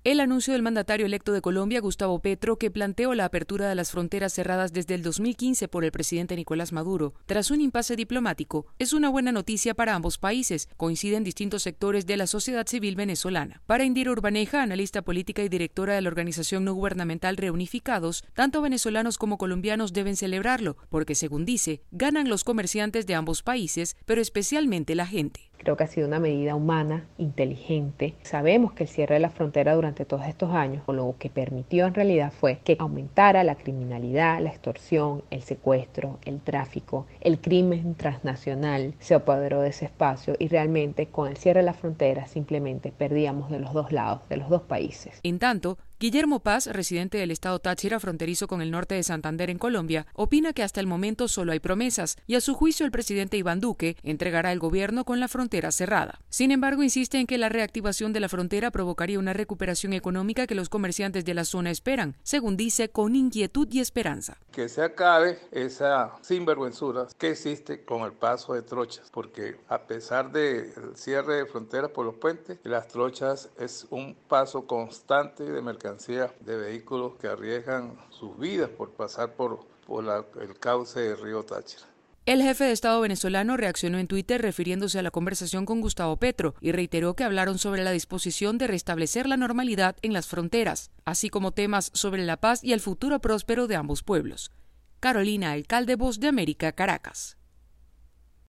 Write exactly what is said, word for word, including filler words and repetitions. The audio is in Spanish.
El anuncio del mandatario electo de Colombia, Gustavo Petro, que planteó la apertura de las fronteras cerradas desde el dos mil quince por el presidente Nicolás Maduro, tras un impasse diplomático, es una buena noticia para ambos países, coinciden distintos sectores de la sociedad civil venezolana. Para Indira Urbaneja, analista política y directora de la organización no gubernamental Reunificados, tanto venezolanos como colombianos deben celebrarlo, porque, según dice, ganan los comerciantes de ambos países, pero especialmente la gente. Creo que ha sido una medida humana, inteligente. Sabemos que el cierre de la frontera durante todos estos años, lo que permitió en realidad fue que aumentara la criminalidad, la extorsión, el secuestro, el tráfico, el crimen transnacional se apoderó de ese espacio y realmente con el cierre de la frontera simplemente perdíamos de los dos lados, de los dos países. En tanto, Guillermo Paz, residente del estado Táchira, fronterizo con el norte de Santander en Colombia, opina que hasta el momento solo hay promesas y a su juicio el presidente Iván Duque entregará el gobierno con la frontera cerrada. Sin embargo, insiste en que la reactivación de la frontera provocaría una recuperación económica que los comerciantes de la zona esperan, según dice, con inquietud y esperanza. Que se acabe esa sinvergüenzura que existe con el paso de trochas, porque a pesar del cierre de fronteras por los puentes, las trochas es un paso constante de mercancía de vehículos que arriesgan sus vidas por pasar por, por la, el cauce del río Táchira. El jefe de Estado venezolano reaccionó en Twitter refiriéndose a la conversación con Gustavo Petro y reiteró que hablaron sobre la disposición de restablecer la normalidad en las fronteras, así como temas sobre la paz y el futuro próspero de ambos pueblos. Carolina Alcalde, Voz de América, Caracas.